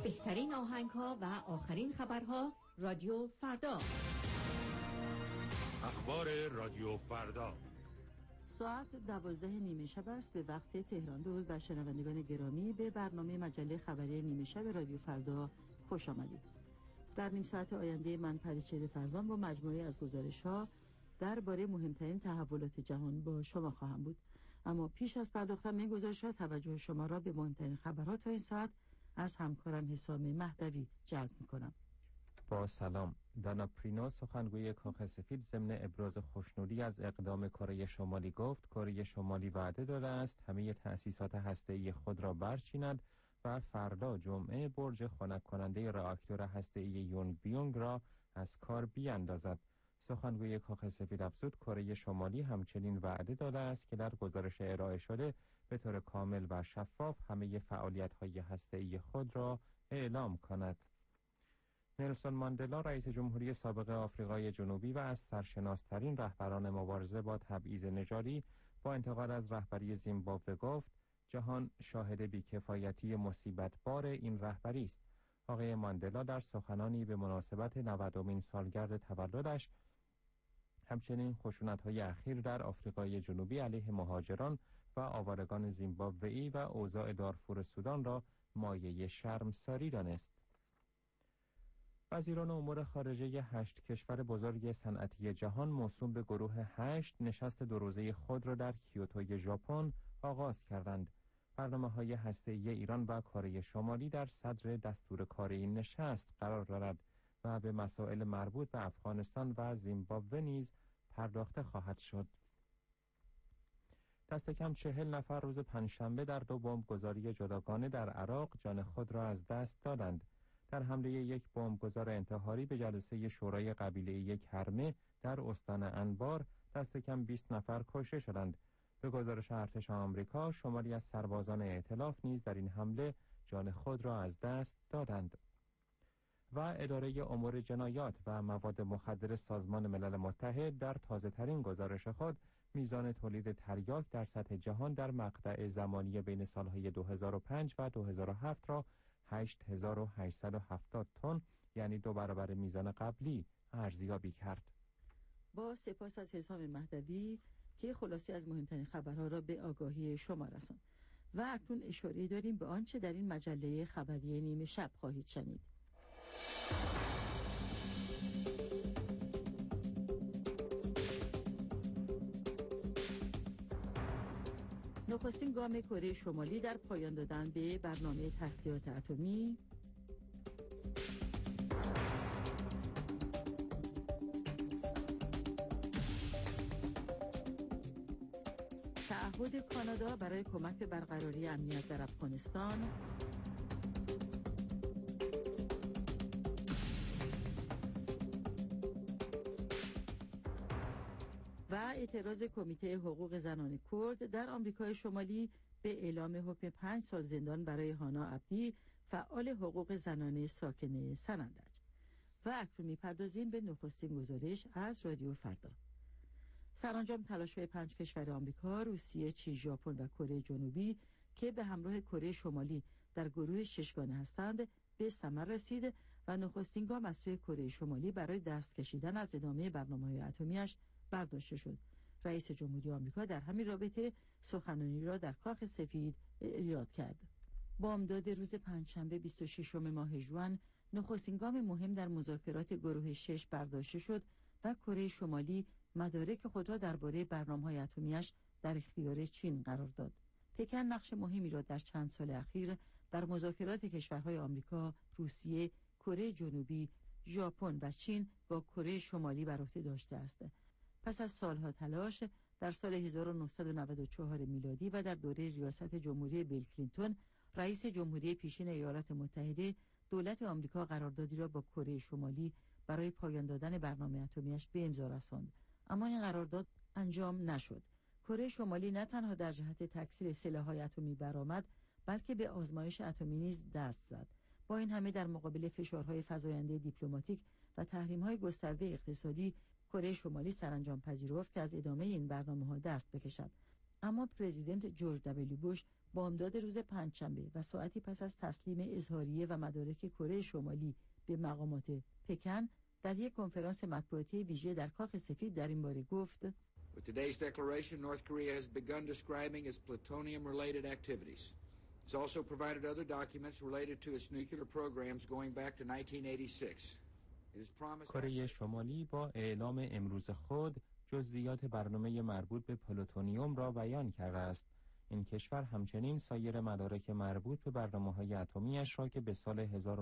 بهترین آهنگ‌ها و آخرین خبرها رادیو فردا. اخبار رادیو فردا ساعت 12:30 شب است به وقت تهران. درود بر شنوندگان گرامی، به برنامه مجله خبری نیمه شب رادیو فردا خوش آمدید. در نیم ساعت آینده من پریچهره فرزان با مجموعه از گزارش‌ها درباره مهمترین تحولات جهان با شما خواهم بود. اما پیش از پرداختن به این گزارش‌ها توجه شما را به مهمترین خبرات تا این ساعت از همکارم حسام مهدوی جلب می‌کنم. با سلام. دانا پرینو سخنگوی کاخ سفید ضمن ابراز خوشنودی از اقدام کره شمالی گفت کره شمالی وعده داده است همه تأسیسات هسته‌ای خود را برچیند و فردا جمعه برج خنک کننده راکتور هسته‌ای یونگ بیونگ را از کار بیاندازد. سخنگوی کاخ سفید افزود کره شمالی همچنین وعده داده است که در گزارش ارائه شده به طور کامل و شفاف همه فعالیت‌های هسته‌ای خود را اعلام کند. نلسون ماندلا رئیس جمهوری سابق آفریقای جنوبی و از سرشناس‌ترین رهبران مبارزه با تبعیض نژادی با انتقاد از رهبری زیمبابوه گفت جهان شاهد بی‌کفایتی مصیبت‌بار این رهبری است. آقای ماندلا در سخنانی به مناسبت 90مین سالگرد تولدش همچنین خشونت‌های اخیر در آفریقای جنوبی علیه مهاجران و آوارگان زیمبابوئی و اوضاع دارفور سودان را مایه شرمساری دانست. وزیران امور خارجه 8 کشور بزرگ صنعتی جهان موسوم به گروه 8 نشست 2 روزه خود را در کیوتوی ژاپن آغاز کردند. برنامه‌های هسته‌ای ایران و کره شمالی در صدر دستور کار این نشست قرار دارد و به مسائل مربوط به افغانستان و زیمبابوه نیز پرداخته خواهد شد. دست کم 40 نفر روز پنجشنبه در 2 بمبگذاری جداگانه در عراق جان خود را از دست دادند. در حمله یک بمبگذار انتحاری به جلسه شورای قبیله یک هرمه در استان انبار دست کم 20 نفر کشته شدند. به گزارش ارتش آمریکا شماری از سربازان ائتلاف نیز در این حمله جان خود را از دست دادند. و اداره امور جنایات و مواد مخدر سازمان ملل متحد در تازه‌ترین گزارش خود میزان تولید تریاک در سطح جهان در مقطع زمانی بین سالهای 2005 و 2007 را 8870 تن یعنی 2 برابر میزان قبلی ارزیابی کرد. با سپاس از حسام مهدوی که خلاصی از مهمترین خبرها را به آگاهی شما رساند. و اکنون اشاره داریم به آنچه در این مجله خبری نیمه شب خواهید شنید. نخستین گام کره شمالی در پایان دادن به برنامه تسلیحات اتمی، تعهد کانادا برای کمک به برقراری امنیت در افغانستان، و اعتراض کمیته حقوق زنان کرد در آمریکای شمالی به اعلام حکم 5 سال زندان برای هانا عبدی، فعال حقوق زنان ساکن سنندج. و اکنون می‌پردازیم به نخستین گزارش از رادیو فردا. سرانجام تلاش‌های 5 کشور آمریکا، روسیه، چین، ژاپن و کره جنوبی که به همراه کره شمالی در گروه 6 گانه هستند به ثمر رسید و نخستین گام از سوی کره شمالی برای دست کشیدن از ادامه برنامه‌های اتمی‌اش برداشته شد. رئیس جمهوری آمریکا در همین رابطه سخنرانی را در کاخ سفید ایراد کرد. بامداد روز پنجشنبه 26 ماه ژوئن نخستین گام مهم در مذاکرات گروه 6 برداشته شد و کره شمالی مدارک خود را درباره برنامه‌های اتمی‌اش در اختیار چین قرار داد. پکن نقش مهمی را در چند سال اخیر در مذاکرات کشورهای آمریکا، روسیه، کره جنوبی، ژاپن و چین با کره شمالی بر عهده داشته است. پس از سالها تلاش در سال 1994 میلادی و در دوره ریاست جمهوری بیل کلینتون، رئیس جمهوری پیشین ایالات متحده، دولت آمریکا قراردادی را با کره شمالی برای پایان دادن برنامه اتمی‌اش به امضا رساند. اما این قرارداد انجام نشد. کره شمالی نه تنها در جهت تکثیر سلاح‌های اتمی برآمد، بلکه به آزمایش اتمی نیز دست زد. با این همه در مقابل فشارهای فزاینده دیپلماتیک و تحریم‌های گسترده اقتصادی، کره شمالی سرانجام پذیرفت که از ادامه این برنامه‌ها دست بکشد. اما پرزیدنت جورج دبلیو بوش بامداد روز پنجشنبه و ساعتی پس از تسلیم اظهاریه و مدارک کره شمالی به مقامات پکن در یک کنفرانس مطبوعاتی ویژه در کاخ سفید در این باره گفت: With today's declaration, North Korea has begun describing its plutonium-related activities. It's also provided other documents related to its nuclear programs going back to 1986. کره شمالی با اعلام امروز خود جزئیات برنامه مربوط به پلوتونیوم را بیان کرده است. این کشور همچنین سایر مدارک مربوط به برنامه‌های اتمی‌اش را که به سال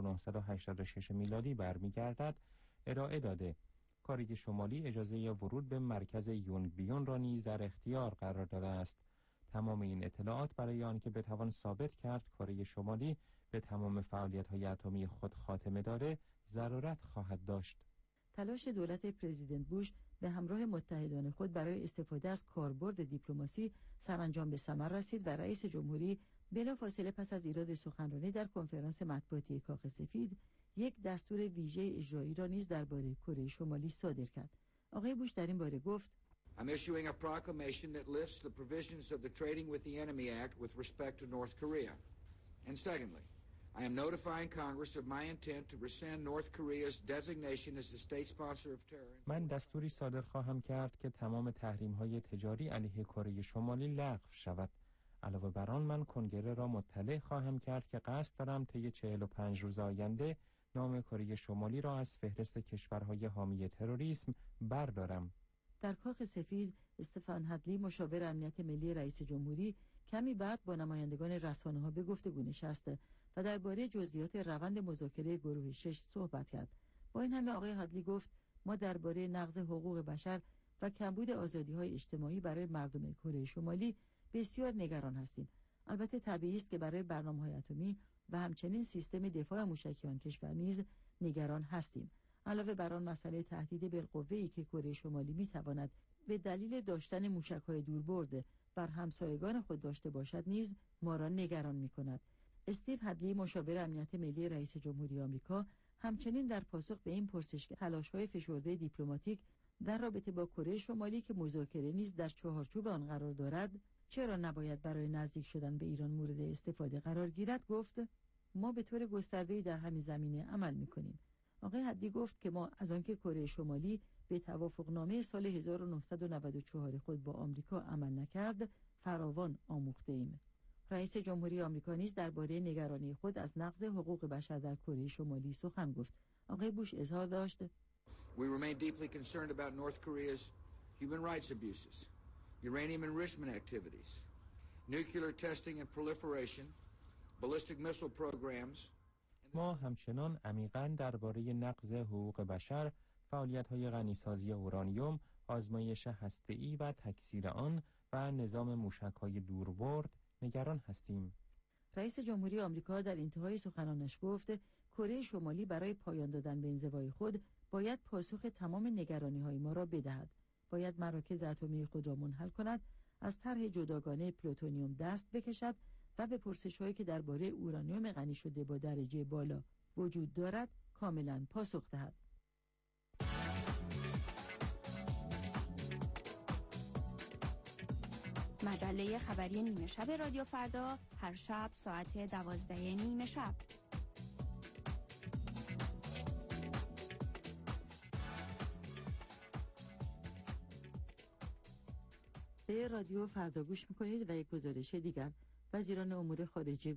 1986 میلادی برمیگردد ارائه داده. کره شمالی اجازه ورود به مرکز یونگبیون را نیز در اختیار قرار داده است. تمام این اطلاعات برای آنکه بتوان ثابت کرد کره شمالی به تمام فعالیت‌های اتمی خود خاتمه داده ضرورت خواهد داشت. تلاش دولت پرزیدنت بوش به همراه متحدان خود برای استفاده از کاربرد دیپلماسی سرانجام به ثمر رسید و رئیس جمهوری بلافاصله پس از ایراد سخنرانی در کنفرانس مطبوعاتی کاخ سفید یک دستور ویژه اجرایی را نیز درباره کره شمالی صادر کرد. آقای بوش در این باره گفت: I'm issuing a proclamation that lifts the provisions of the Trading with the Enemy Act with respect to North Korea. And secondly, I am notifying Congress of my intent to rescind North Korea's designation as the state sponsor of terror. من دستوری صادر خواهم کرد که تمام تحریم‌های تجاری علیه کره شمالی لغو شود. علاوه بر آن من کنگره را مطلع خواهم کرد که قصد دارم طی 45 روز آینده نام کره شمالی را از فهرست کشورهای حامی تروریسم بردارم. در کاخ سفید استفان هدلی مشاور امنیت ملی رئیس جمهوری کمی بعد با نمایندگان رسانه‌ها به گفتگو نشست و درباره جزئیات روند مذاکره گروه 6 صحبت کرد. با این همه آقای هدلی گفت: ما درباره نقض حقوق بشر و کمبود آزادی‌های اجتماعی برای مردم کره شمالی بسیار نگران هستیم. البته طبیعی است که برای برنامه‌های اتمی و همچنین سیستم دفاع موشکی آن کشور نیز نگران هستیم. علاوه بر آن مسئله تهدید بالقوه‌ای که کره شمالی می‌تواند به دلیل داشتن موشک‌های دوربرد بر همسایگان خود داشته باشد نیز ما را نگران می‌کند. استیو هدلی مشاور امنیت ملی رئیس جمهوری آمریکا همچنین در پاسخ به این پرسش که تلاش‌های فشرده دیپلماتیک در رابطه با کره شمالی که مذاکره نیز در چهارچوب آن قرار دارد چرا نباید برای نزدیک شدن به ایران مورد استفاده قرار گیرد گفت: ما به طور گسترده‌ای در همین زمینه عمل می‌کنیم. آقای هدلی گفت که ما از آنکه کره شمالی به توافقنامه سال 1994 خود با آمریکا عمل نکرد فراوان آموخته‌ایم. رئیس جمهوری آمریکا نیز درباره نگرانی خود از نقض حقوق بشر در کره شمالی سخن گفت. آقای بوش اظهار داشت: We remain deeply concerned about North Korea's human rights abuses, uranium enrichment activities, nuclear testing and proliferation, ballistic missile programs. ما همچنان عمیقاً درباره نقض حقوق بشر، فعالیت‌های غنیسازی اورانیوم، آزمایش هسته‌ای و تکثیر آن و نظام موشک‌های دوربرد نگران هستیم. رئیس جمهوری آمریکا در انتهای سخنانش گفت کره شمالی برای پایان دادن به انزوای خود باید پاسخ تمام نگرانی‌های ما را بدهد. باید مراکز اتمی خود را منحل کند، از طرح جداگانه پلوتونیوم دست بکشد و به پرسش‌هایی که درباره اورانیوم غنی شده با درجه بالا وجود دارد کاملاً پاسخ دهد. مجله خبری نیمه شب رادیو فردا هر شب ساعت 12 نیمه شب. به رادیو فردا گوش میکنید و یک گزارش دیگر. وزیران امور خارجه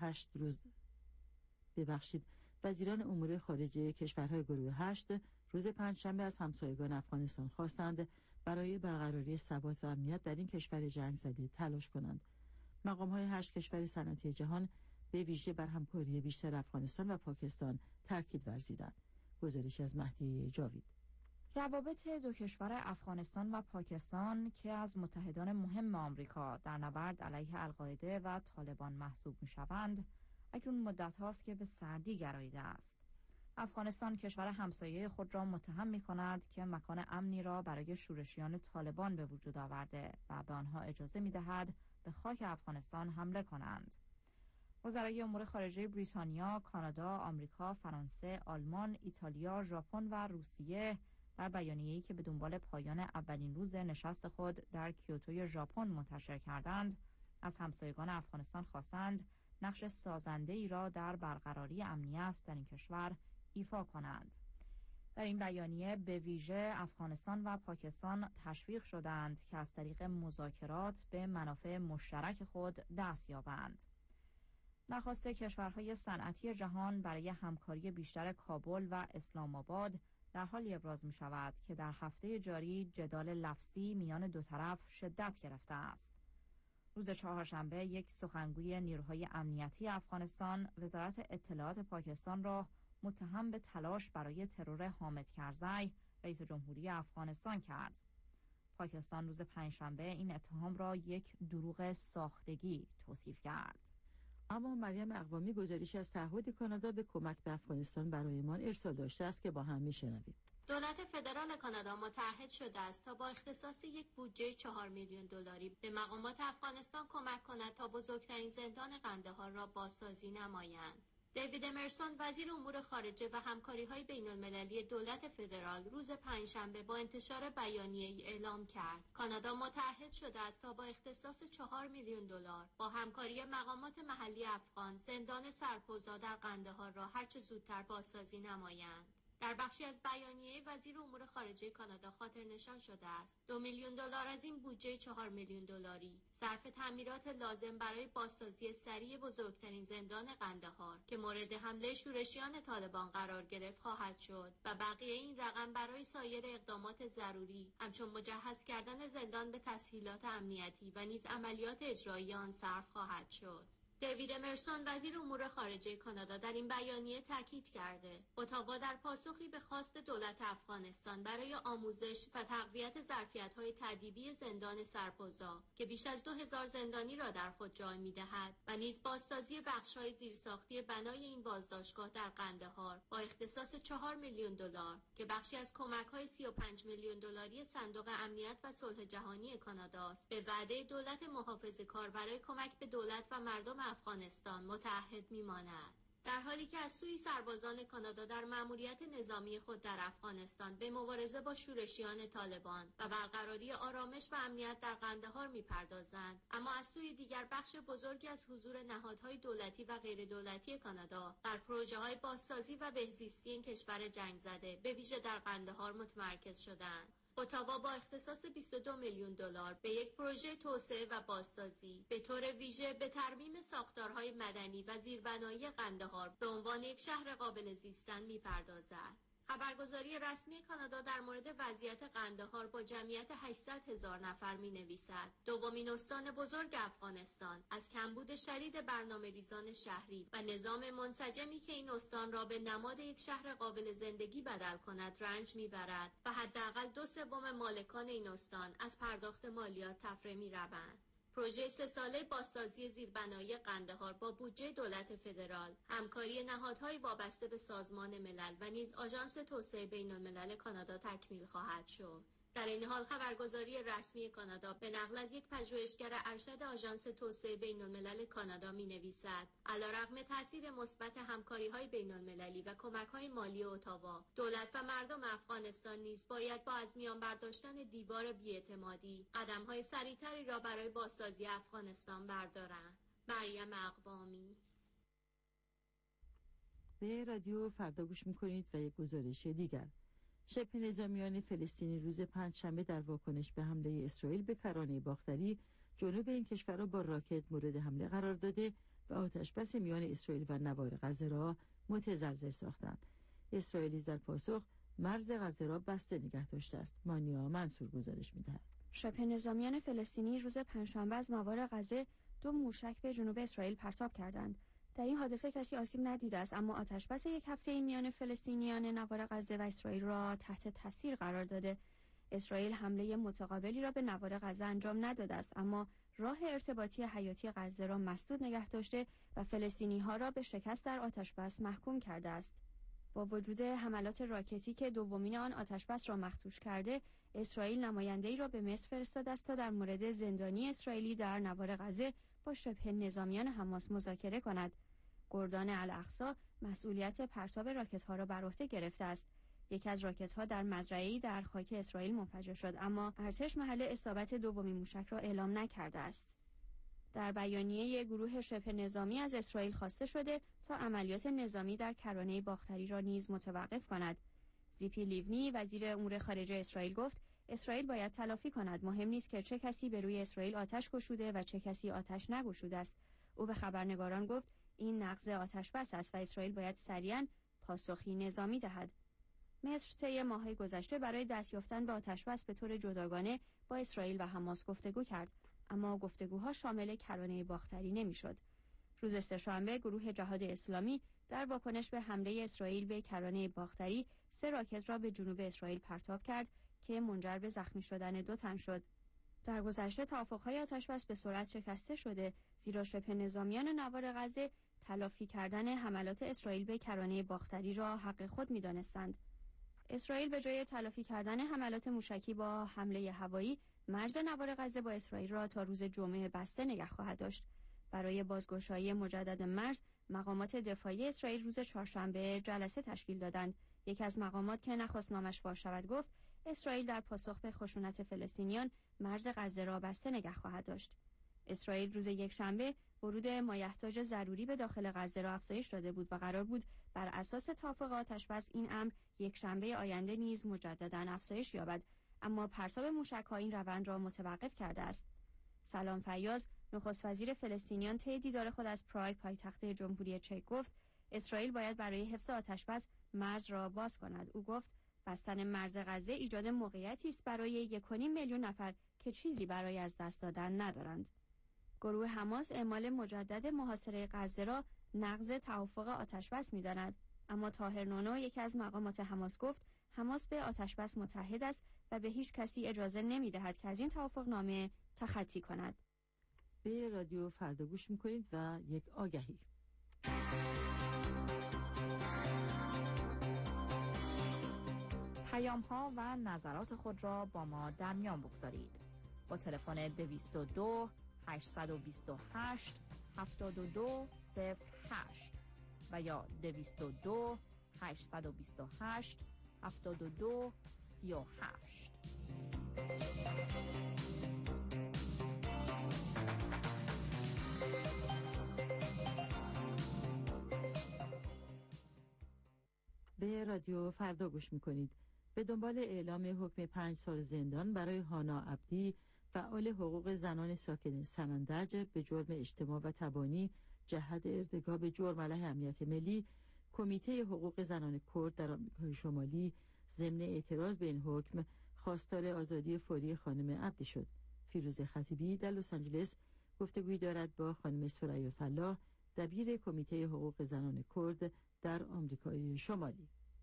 وزیران امور خارجه کشورهای گروه 8 روز پنجشنبه از همسایگان افغانستان خواستند برای برقراری ثبات و امنیت در این کشور جنگ زده تلاش کنند. مقام‌های 8 کشور صنعتی جهان به ویژه بر همکاری بیشتر افغانستان و پاکستان تاکید ورزیدند. گزارش از مهدی جاوید. روابط دو کشور افغانستان و پاکستان که از متحدان مهم آمریکا در نبرد علیه القاعده و طالبان محسوب می‌شوند، اکنون مدت هاست که به سردی گراییده است. افغانستان کشور همسایه خود را متهم می‌کند که مکان امنی را برای شورشیان طالبان به وجود آورده و به آنها اجازه می‌دهد به خاک افغانستان حمله کنند. وزرای امور خارجه بریتانیا، کانادا، آمریکا، فرانسه، آلمان، ایتالیا، ژاپن و روسیه در بیانیه‌ای که به دنبال پایان اولین روز نشست خود در کیوتوی ژاپن منتشر کردند، از همسایگان افغانستان خواستند نقش سازنده‌ای را در برقراری امنیت در این کشور ایفا کنند. در این بیانیه به ویژه افغانستان و پاکستان تشویق شدند که از طریق مذاکرات به منافع مشترک خود دست یابند. درخواست کشورهای صنعتی جهان برای همکاری بیشتر کابل و اسلام آباد در حالی ابراز می شود که در هفته جاری جدال لفظی میان دو طرف شدت گرفته است. روز چهارشنبه یک سخنگوی نیروهای امنیتی افغانستان وزارت اطلاعات پاکستان را متهم به تلاش برای ترور حامد کرزی رئیس جمهوری افغانستان کرد. پاکستان روز پنجشنبه این اتهام را یک دروغ ساختگی توصیف کرد. اما مریم اقوامی گزارشی از تعهد کانادا به کمک به افغانستان برایمان ارسال داشته است که با هم میشنویم. دولت فدرال کانادا متعهد شده است تا با اختصاص یک بودجه 4 میلیون دلاری به مقامات افغانستان کمک کند تا بزرگترین زندان قندهار را بازسازی نمایند. دیوید امرسون وزیر امور خارجه و همکاری‌های بین‌المللی دولت فدرال روز پنجشنبه با انتشار بیانیه‌ای اعلام کرد کانادا متعهد شده است تا با اختصاص 4 میلیون دلار با همکاری مقامات محلی افغان زندان سرپوزا در قندهار را هرچه زودتر بازسازی نمایند. در بخشی از بیانیه وزیر امور خارجه کانادا خاطر نشان شده است 2 میلیون دلار از این بودجه 4 میلیون دلاری صرف تعمیرات لازم برای بازسازی سریع بزرگترین زندان قندهار که مورد حمله شورشیان طالبان قرار گرفت خواهد شد و بقیه این رقم برای سایر اقدامات ضروری همچون مجهز کردن زندان به تسهیلات امنیتی و نیز عملیات اجرایی آن صرف خواهد شد. دیوید امرسون وزیر امور خارجه کانادا در این بیانیه تاکید کرده اتاوا در پاسخی به خواست دولت افغانستان برای آموزش و تقویت ظرفیت‌های تأدیبی زندان سرپوزا که بیش از 2000 زندانی را در خود جای می‌دهد و نیز بازسازی بخش‌های زیرساختی بنای این بازداشتگاه در قندهار با اختصاص 4 میلیون دلار که بخشی از کمک‌های 35 میلیون دلاری صندوق امنیت و صلح جهانی کانادا است به وعده دولت محافظه‌کار برای کمک به دولت و مردم افغانستان متعهد می‌ماند. در حالی که از سوی سربازان کانادا در مأموریت نظامی خود در افغانستان به مبارزه با شورشیان طالبان و برقراری آرامش و امنیت در قندهار می‌پردازند، اما از سوی دیگر بخش بزرگی از حضور نهادهای دولتی و غیر دولتی کانادا در پروژه‌های بازسازی و بهزیستی این کشور جنگ زده به ویژه در قندهار متمرکز شدند. اتاوا با اختصاص 22 میلیون دلار به یک پروژه توسعه و بازسازی به طور ویژه به ترمیم ساختارهای مدنی و زیربنایی قندهار به عنوان یک شهر قابل زیستن می‌پردازد. خبرگزاری رسمی کانادا در مورد وضعیت قندهار با جمعیت 800,000 نفر می‌نویسد دومین استان بزرگ افغانستان از کمبود شدید برنامه‌ریزان شهری و نظام منسجمی که این استان را به نماد یک شهر قابل زندگی بدل کند رنج می‌برد و حداقل 2/3 مالکان این استان از پرداخت مالیات تفره می‌روند. پروژه 3 ساله بازسازی زیربنایی قندهار با بودجه دولت فدرال، همکاری نهادهای وابسته به سازمان ملل و نیز آژانس توسعه بین‌الملل کانادا تکمیل خواهد شد. در این حال خبرگزاری رسمی کانادا به نقل از یک پژوهشگر ارشد آژانس توسعه بین‌الملل کانادا می‌نویسد علیرغم تاثیر مثبت همکاری‌های بین‌المللی و کمک‌های مالی اتاوا، دولت و مردم افغانستان نیز باید با از میان برداشتن دیوار بی‌اعتمادی قدم‌های سریع‌تری را برای بازسازی افغانستان بردارند. مریم اقوامی. به رادیو فردا گوش می‌کنید و یک گزارش دیگر. شبه نظامیان فلسطینی روز پنجشنبه در واکنش به حمله اسرائیل به کرانه باختری جنوب این کشور را با راکت مورد حمله قرار داده و آتشبس میان اسرائیل و نوار غزه را متزلزل ساختند. اسرائیل در پاسخ مرز غزه را بسته نگه داشته است. مانیا منصور گزارش می‌دهد. شبه نظامیان فلسطینی روز پنجشنبه از نوار غزه 2 موشک به جنوب اسرائیل پرتاب کردند. در این حادثه کسی آسیب ندیده است، اما آتشبس یک هفته این میان فلسطینیان نوار غزه و اسرائیل را تحت تاثیر قرار داده. اسرائیل حمله متقابلی را به نوار غزه انجام نداده است، اما راه ارتباطی حیاتی غزه را مسدود نگه داشته و فلسطینی‌ها را به شکست در آتشبس محکوم کرده است. با وجود حملات راکتی که دومین آن آتشبس را مخدوش کرده، اسرائیل نماینده‌ای را به مصر فرستاده است تا در مورد زندانی اسرائیلی در نوار غزه با شبه نظامیان حماس مذاکره کند. گردان الاقصی مسئولیت پرتاب راکت‌ها را بر عهده گرفته است. یکی از راکت‌ها در مزرعه‌ای در خاک اسرائیل منفجر شد، اما ارتش محل اصابت دومین موشک را اعلام نکرده است. در بیانیه گروه شبه نظامی از اسرائیل خواسته شده تا عملیات نظامی در کرانه باختری را نیز متوقف کند. زیپی لیونی وزیر امور خارجه اسرائیل گفت اسرائیل باید تلافی کند. مهم نیست که چه کسی به روی اسرائیل آتش گشوده و چه کسی آتش نگشوده است. او به خبرنگاران گفت این نقض آتش بس است و اسرائیل باید سریعاً پاسخی نظامی دهد. مصر طی ماه‌های گذشته برای دست یافتن به آتش بس به طور جداگانه با اسرائیل و حماس گفتگو کرد، اما گفتگوها شامل کرانه باختری نمی‌شد. روز سه‌شنبه گروه جهاد اسلامی در واکنش به حمله اسرائیل به کرانه باختری 3 راکت را به جنوب اسرائیل پرتاب کرد که منجر به زخمی شدن 2 تن شد. در گذشته توافق‌های آتش‌بس به سرعت شکسته شده، زیرا شبه نظامیان نوار غزه تلافی کردن حملات اسرائیل به کرانه باختری را حق خود می‌دانستند. اسرائیل به جای تلافی کردن حملات موشکی با حمله هوایی، مرز نوار غزه با اسرائیل را تا روز جمعه بسته نگه خواهد داشت. برای بازگشایی مجدد مرز، مقامات دفاعی اسرائیل روز چهارشنبه جلسه تشکیل دادند. یکی از مقامات که نخواست نامش فاش شود گفت اسرائیل در پاسخ به خشونت فلسطینیان مرز غزه را بسته نگه خواهد داشت. اسرائیل روز یکشنبه ورود مایحتاج ضروری به داخل غزه را افزایش داده بود و قرار بود بر اساس توافق آتش‌بس این امر یکشنبه آینده نیز مجدداً افزایش یابد، اما پرتاب موشک‌ها این روند را متوقف کرده است. سلام فیاض، نخست وزیر فلسطینیان، طی دیدار خود از پراگ پایتخت جمهوری چک گفت اسرائیل باید برای حفظ آتش‌بس مرز را باز کند. او گفت بستن مرز غزه ایجاد موقعیتی است برای 1.5 میلیون نفر که چیزی برای از دست دادن ندارند. گروه حماس اعمال مجدد محاصره غزه را نقض توافق آتش‌بس می‌داند، اما طاهر نونو، یکی از مقامات حماس، گفت حماس به آتش‌بس متحد است و به هیچ کسی اجازه نمی‌دهد که از این توافقنامه تخطی کند. به رادیو فردا گوش می‌کنید و یک آگهی. پیام‌ها و نظرات خود را با ما در میان بگذارید. با تلفن 222 828 7208 و یا 222 828 7238. به رادیو فردا گوش می‌کنید. به دنبال اعلام حکم 5 سال زندان برای هانا عبدی، فعال حقوق زنان ساکن سنندج، به جرم اجتماع و تبانی جهت ارتکاب جرم علیه امنیت ملی، کمیته حقوق زنان کرد در آمریکای شمالی ضمن اعتراض به این حکم خواستار آزادی فوری خانم عبدی شد. فیروزه خطیبی در لس آنجلس گفتگویی دارد با خانم ثریا فلاح، دبیر کمیته حقوق زنان کرد در آمریکای شمالی.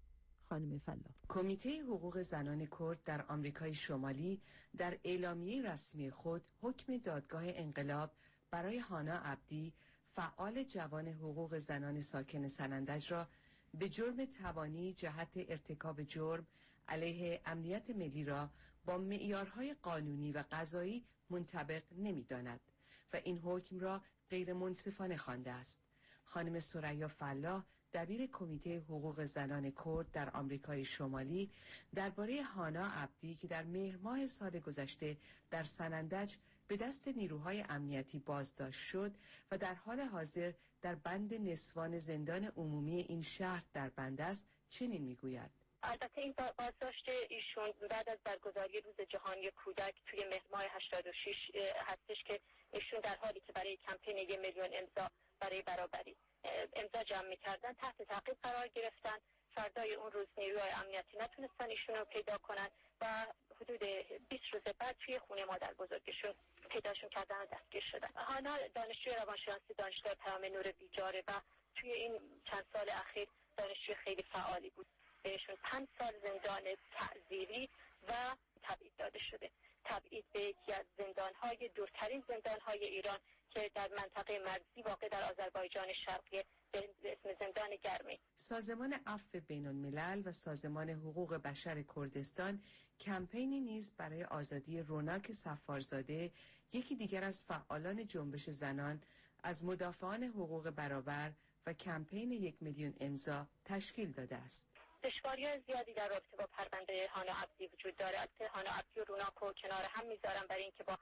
خانم فلاح: کمیته حقوق زنان کرد در آمریکای شمالی در اعلامیه رسمی خود حکم دادگاه انقلاب برای هانا عبدی، فعال جوان حقوق زنان ساکن سنندج، را به جرم تبانی جهت ارتکاب جرم علیه امنیت ملی را با معیارهای قانونی و قضایی منطبق نمی‌داند و این حکم را غیر منصفانه خوانده است. خانم ثریا فلاح، دبیر کمیته حقوق زنان کرد در آمریکای شمالی، درباره هانا عبدی که در مهر ماه سال گذشته در سنندج به دست نیروهای امنیتی بازداشت شد و در حال حاضر در بند نسوان زندان عمومی این شهر در بند است، چنین میگوید: البته این بازداشت ایشون بعد از برگزاری روز جهانی کودک توی مهر ماه 86 هستش که ایشون در حالی که برای کمپین 1 میلیون امضا برای برابری امضا جمع می‌کردن تحت تعقیب قرار گرفتن. فردای اون روز نیروهای امنیتی نتونستن ایشون رو پیدا کنن و حدود 20 روز بعد توی خونه مادر بزرگشون پیداشون کردن و دستگیر شدن. هانا دانشجوی روانشناسی دانشگاه پیام نور بیجاره و توی این چند سال اخیر دانشجوی خیلی فعالی بود. بهشون 5 سال زندان تعزیری و تبعید داده شده. تبعید به یکی از زندان‌های دورترین زندان‌های ایران که در منطقه مرزی واقع در آذربایجان شرقی به اسم زندان گرمی. سازمان عفو بین‌الملل و سازمان حقوق بشر کردستان کمپینی نیز برای آزادی روناک صفارزاده، یکی دیگر از فعالان جنبش زنان، از مدافعان حقوق برابر و کمپین 1 میلیون امضا تشکیل داده است. دشواری‌های زیادی در رابطه با پرونده هانا عبدی وجود داره. البته هانا عبدی و روناک رو کنار هم میذارم برای اینکه با هم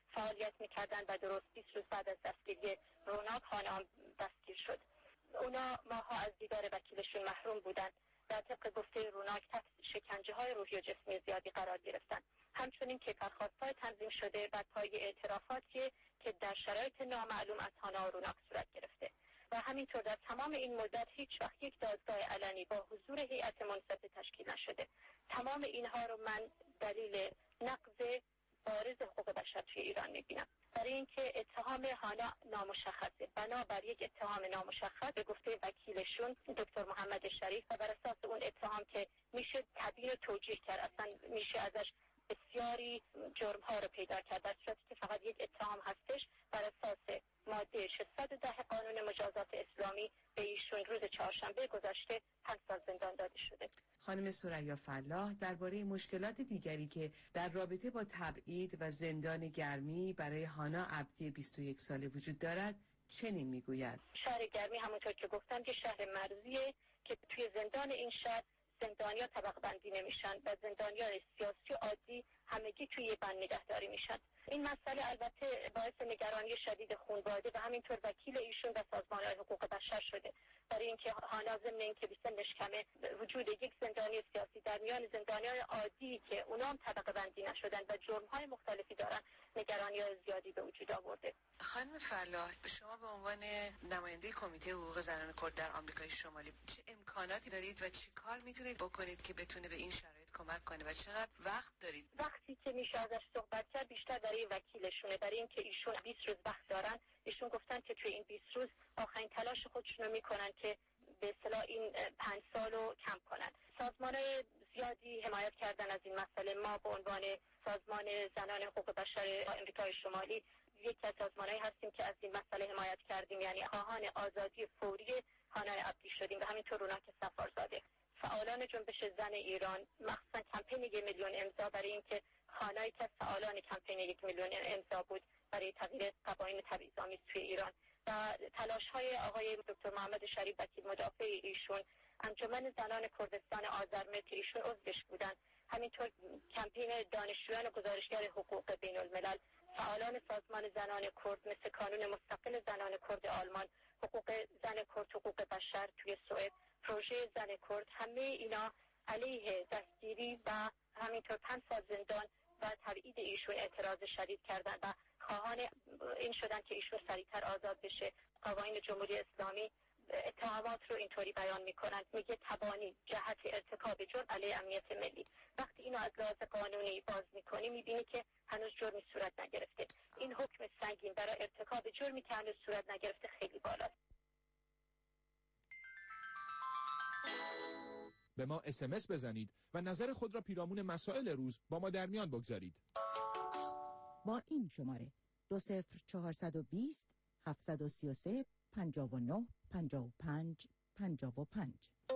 فعالیت میکردن و درست 20 روز بعد از دستگیری روناک خانه‌ام دستگیر شد. اونا ماها از دیدار وکیلشون محروم بودن و طبق گفته روناک تحت شکنجه‌های روحی و جسمی زیادی قرار گرفتن. همچنین کیفرخواست‌های تنظیم شده بر پایه اعترافاتی که در شرایط نامعلوم از هانا و روناک صورت گرفته و همینطور در تمام این مدت هیچ وقت یک دادگاه علنی با حضور هیئت منصفه تشکیل نشده. تمام اینها رو من دلیل نقض بارز حقوق بشر توی ایران میبینم. برای اینکه اتهام هانا نامشخصه، بنابر یک اتهام نامشخص به گفته وکیلشون دکتر محمد شریف و بر اساس اون اتهام که میشه تبیین و توجیه کرد، اصلا میشه ازش بسیاری جرم ها رو پیدا کرد، در صورتی که فقط یک اتهام هستش. بر اساس ماده 610 قانون مجازات اسلامی به ایشون روز چهارشنبه گذشته 5 سال زندان داده شده. خانم ثریا فلاح درباره مشکلات دیگری که در رابطه با تبعید و زندان گرمی برای هانا عبدی 21 ساله وجود دارد چنین میگوید: شهر گرمی همونطور که گفتم که شهر مرزیه که توی زندان این شهر زندانیا طبقه بندی نمیشن و زندانیان سیاسی عادی همگی توی یه بند نگهداری میشن. این مسئله البته باعث نگرانی شدید خانواده و همینطور وکیل ایشون و سازمان‌های حقوق بشر شده، برای اینکه هانا ضمن اینکه سنش کمه وجود یک زندانی سیاسی در میان زندانیان عادی که اونا هم طبقه بندی نشدن و جرم‌های مختلفی دارن نگرانی‌های زیادی به وجود آورده. خانم فلاح، شما به عنوان نماینده کمیته حقوق زنان کرد در آمریکای شمالی چه امکاناتی دارید و چی کار میتونید بکنید که بتونه به این شرایط کمک کنه و چقدر وقت دارید؟ وقتی که میشه ازش صحبت کرد بیشتر برای وکیلشونه، برای اینکه ایشون 20 روز وقت دارن. ایشون گفتن که توی این 20 روز آخرین تلاش خودشون رو میکنن که به اصطلاح این 5 سال رو کم کنن. سازمان‌های زیادی حمایت کردن از این مسئله. ما به عنوان سازمان زنان حقوق بشر آمریکای شمالی یکی از سازمان‌هایی هستیم که از این مسئله حمایت کردیم، یعنی خواهان آزادی فوری هانا عبدی شدیم و همینطور روناک سفارزاده. فعالان جنبش زن ایران مخصوصا کمپین 1 میلیون امضا برای اینکه هانا که فعالان کمپین 1 میلیون امضا بود برای تغییر قوانین تبعیض‌آمیز توی ایران و تلاش‌های آقای دکتر محمد شریف وکیل مدافع ایشون، انجمن زنان کردستان آذرمت که ایشون عضوش بودن، همینطور کمپین دانشجویان و گزارشگر حقوق بین الملل، فعالان سازمان زنان کرد مثل کانون مستقل زنان کرد آلمان، حقوق زن کرد، حقوق بشر توی سوئد، پروژه زن کرد، همه اینا علیه دستگیری و همینطور 5 سال زندان و تبعید ایشون اعتراض شدید کردن و خواهان این شدن که ایشون سریعتر آزاد بشه. قوانین جمهوری اسلامی اتهامات رو اینطوری بیان میکنن، میگه تبانی جهت ارتکاب جرم علیه امنیت ملی. وقتی اینو از لحاظ قانونی باز میکنی میبینی که هنوز جرمی صورت نگرفته. این حکم سنگین برای ارتکاب جرمی که هنوز صورت نگرفته خیلی بالاست. به ما SMS بزنید و نظر خود را پیرامون مسائل روز با ما در میان بگذارید. با این شماره 20420 733 59 55 55.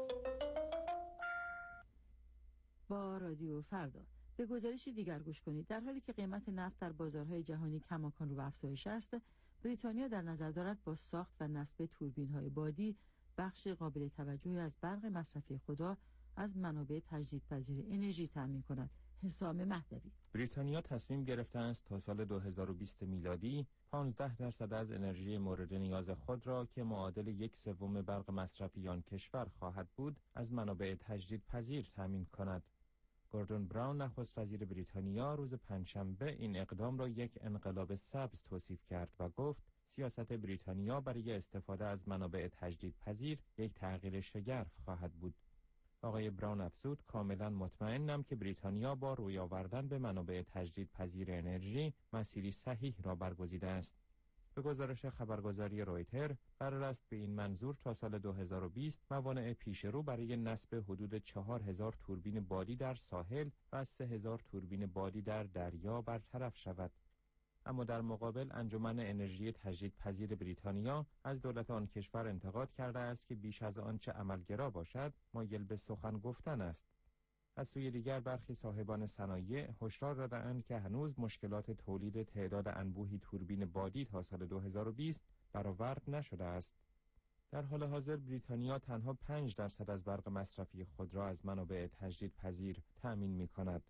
با رادیو فردا به گزارش دیگر گوش کنید. در حالی که قیمت نفت در بازارهای جهانی کماکان رو به افزایش است، بریتانیا در نظر دارد با ساخت و نصب توربین‌های بادی بخش قابل توجهی از برق مصرفی خود را از منابع تجدیدپذیر انرژی تامین کند. حسام مهدوی. بریتانیا تصمیم گرفته است تا سال 2020 میلادی 15% از انرژی مورد نیاز خود را که معادل 1/3 برق مصرفی آن کشور خواهد بود از منابع تجدیدپذیر تامین کند. گوردون براون نخست وزیر بریتانیا روز پنجشنبه این اقدام را یک انقلاب سبز توصیف کرد و گفت سیاست بریتانیا برای استفاده از منابع تجدیدپذیر یک تغییر شگرف خواهد بود. آقای براون افزود کاملا مطمئنم که بریتانیا با روی آوردن به منابع تجدیدپذیر انرژی مسیری صحیح را برگزیده است. به گزارش خبرگزاری رویتر قرار است به این منظور تا سال 2020 موانع پیشرو برای نصب حدود 4000 توربین بادی در ساحل و 3000 توربین بادی در دریا برطرف شود. اما در مقابل انجمن انرژی تجدیدپذیر بریتانیا از دولت آن کشور انتقاد کرده است که بیش از آنچه عملگرا باشد مایل به سخن گفتن است. از سوی دیگر برخی صاحبان صنایع هشدار داده‌اند که هنوز مشکلات تولید تعداد انبوهی توربین بادی تا سال 2020 برآورد نشده است. در حال حاضر بریتانیا تنها 5% از برق مصرفی خود را از منابع تجدیدپذیر تأمین می‌کند.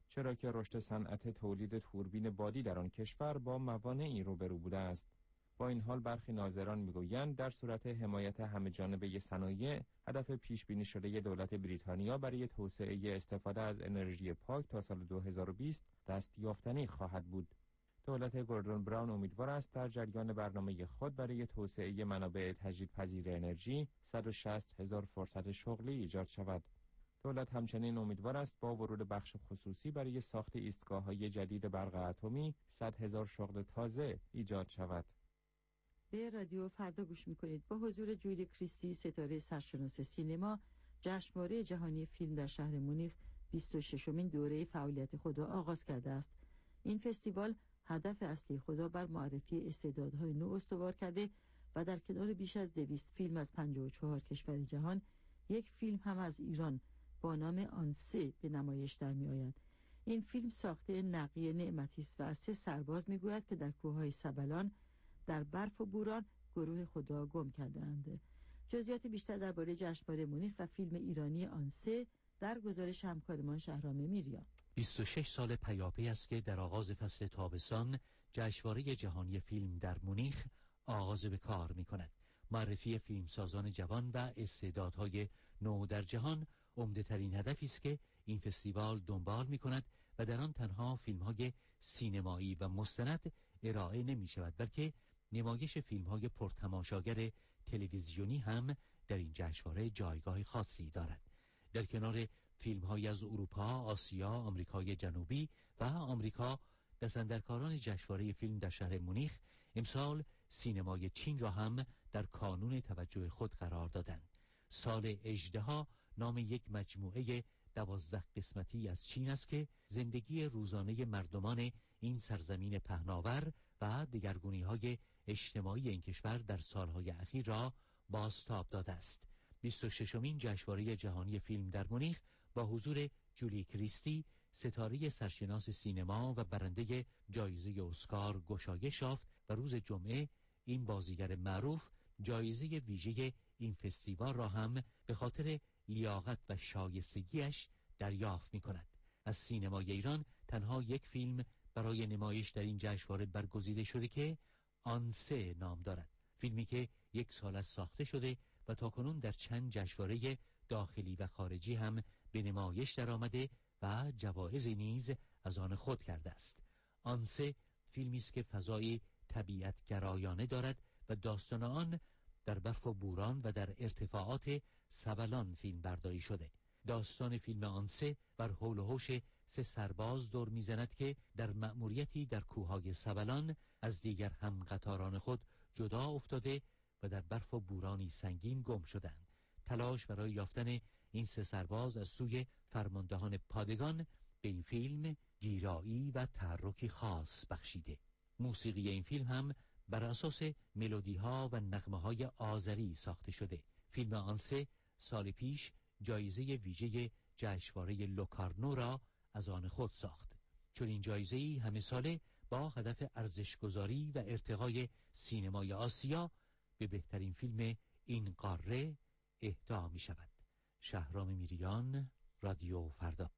چرا که رشد صنعت تولید توربین بادی در آن کشور با موانعی روبرو بوده است. با این حال برخی ناظران میگویند در صورت حمایت همه‌جانبه صنایع، هدف پیش بینی شده دولت بریتانیا برای توسعه استفاده از انرژی پاک تا سال 2020 دست یافتنی خواهد بود. دولت گوردون براون امیدوار است در جریان برنامه خود برای توسعه منابع تجدیدپذیر انرژی 160,000 فرصت شغلی ایجاد شود. دولت همچنین امیدوار است با ورود بخش خصوصی برای ساخت ایستگاه‌های جدید برق اتمی 100,000 شغل تازه ایجاد شود. به رادیو فردا گوش میکنید. با حضور جولی کریستی، ستاره سرشناس سینما، جشنواره جهانی فیلم در شهر مونیخ 26مین دوره فعالیت خود را آغاز کرده است. این فستیوال هدف اصلی خود را بر معرفی استعدادهای نو استوار کرده و در کنار بیش از 200 فیلم از 54 کشور جهان، یک فیلم هم از ایران با نام آنسه به نمایش در می آید. این فیلم ساخته نقی نعمتی است و از 3 سرباز می گوید که در کوههای سبلان در برف و بوران گروه خود را گم کردند. جزئیات بیشتر درباره جشنواره مونیخ و فیلم ایرانی آنسه در گزارش همکارمان شهرام میریان. 26 سال پیاپی است که در آغاز فصل تابستان جشنواره جهانی فیلم در مونیخ آغاز به کار می کند. معرفی فیلمسازان جوان و استعدادهای نو در جهان عمده‌ترین هدفی است که این فستیوال دنبال می کند و در آن تنها فیلم‌های سینمایی و مستند ارائه نمی شود، بلکه نمایش فیلم‌های پرتماشاگر تلویزیونی هم در این جشنواره جایگاه خاصی دارد. در کنار فیلم‌های از اروپا، آسیا، آمریکای جنوبی و آمریکا، دستاندرکاران جشنواره فیلم در شهر مونیخ امسال سینمای چین را هم در کانون توجه خود قرار دادند. سال اژدها نام یک مجموعه 12 قسمتی از چین است که زندگی روزانه مردمان این سرزمین پهناور و دگرگونی‌های اجتماعی این کشور در سالهای اخیر را بازتاب داده است. 26مین جشنواره جهانی فیلم در مونیخ با حضور جولی کریستی، ستاره سرشناس سینما و برنده جایزه اسکار گشایش یافت و روز جمعه این بازیگر معروف جایزه ویژه این فستیوال را هم به خاطر لیاقت و شایستگیش دریافت می‌کند. از سینمای ایران تنها یک فیلم برای نمایش در این جشنواره برگزیده شده که آنسه نام دارد. فیلمی که 1 سال از ساخته شده و تاکنون در چند جشنواره داخلی و خارجی هم به نمایش درآمده و جوایزی نیز از آن خود کرده است. آنسه فیلمی است که فضای طبیعت گرایانه دارد و داستان آن در برف و بوران و در ارتفاعات سبلان فیلم برداری شده. داستان فیلم آنسه بر حول و حوش 3 سرباز دور میزند که در مأموریتی در کوههای سبلان از دیگر همقطاران خود جدا افتاده و در برف و بورانی سنگین گم شدند. تلاش برای یافتن این 3 سرباز از سوی فرماندهان پادگان به این فیلم گیرایی و تحرکی خاص بخشیده. موسیقی این فیلم هم بر اساس ملودی‌ها و نغمه‌های آذری ساخته شده. فیلم آنسه سال پیش جایزه ویژه جشنواره لوکارنو را از آن خود ساخت. چون این جایزه‌ای همه ساله با هدف ارزش‌گذاری و ارتقای سینمای آسیا به بهترین فیلم این قاره اهدا می شود. شهرام میریان، رادیو فردا.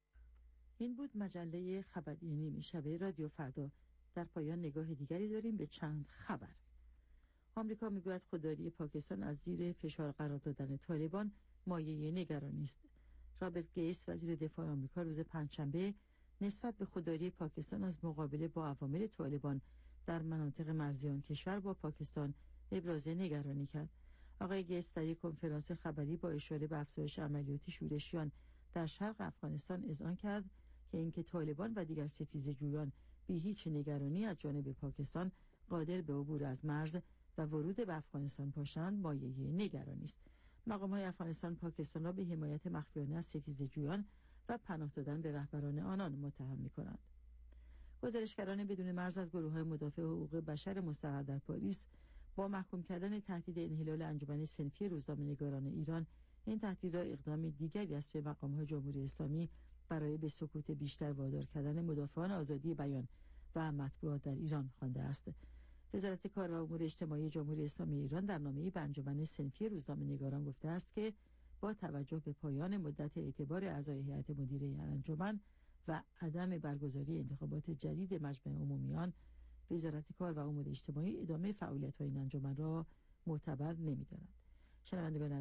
این بود مجله خبری نیمه شب رادیو فردا. در پایان نگاه دیگری داریم به چند خبر. آمریکا میگوید خودداری پاکستان از زیر فشار قرار دادن طالبان مایه نگرانی است. رابرت گیتس وزیر دفاع آمریکا روز پنجشنبه نسبت به خودداری پاکستان از مقابله با عوامل طالبان در مناطق مرزی آن کشور با پاکستان ابراز نگرانی کرد. آقای گیتس در یک کنفرانس خبری با اشاره به افزایش عملیات شورشیان در شرق افغانستان اذعان کرد که اینکه طالبان و دیگر ستیزجویان بی هیچ نگرانی از جانب پاکستان قادر به عبور از مرز و ورود به افغانستان باشند مایه نگرانی است. مقام‌های افغانستان پاکستان را به حمایت مخفیانه از ستیزجویان و پناه دادن به رهبران آنان متهم می‌کنند. گزارشگران بدون مرز از گروه‌های مدافع حقوق بشر مستقر در پاریس با محکوم کردن تهدید انحلال انجمن صنفی روزنامه‌نگاران ایران این تهدید را اقدام دیگری از سوی مقام‌های جمهوری اسلامی برای به سکوت بیشتر وادار کردن مدافعان آزادی بیان و مطبوعات در ایران خوانده است. وزارت کار و امور اجتماعی جمهوری اسلامی ایران در نامه‌ای به انجمن صنفی روزنامه‌نگاران گفته است که با توجه به پایان مدت اعتبار اعضای هیئت مدیره انجمن و عدم برگزاری انتخابات جدید مجمع عمومیان، وزارت کار و امور اجتماعی ادامه فعالیت‌های این انجمن را معتبر نمی‌دانند. شنوندگان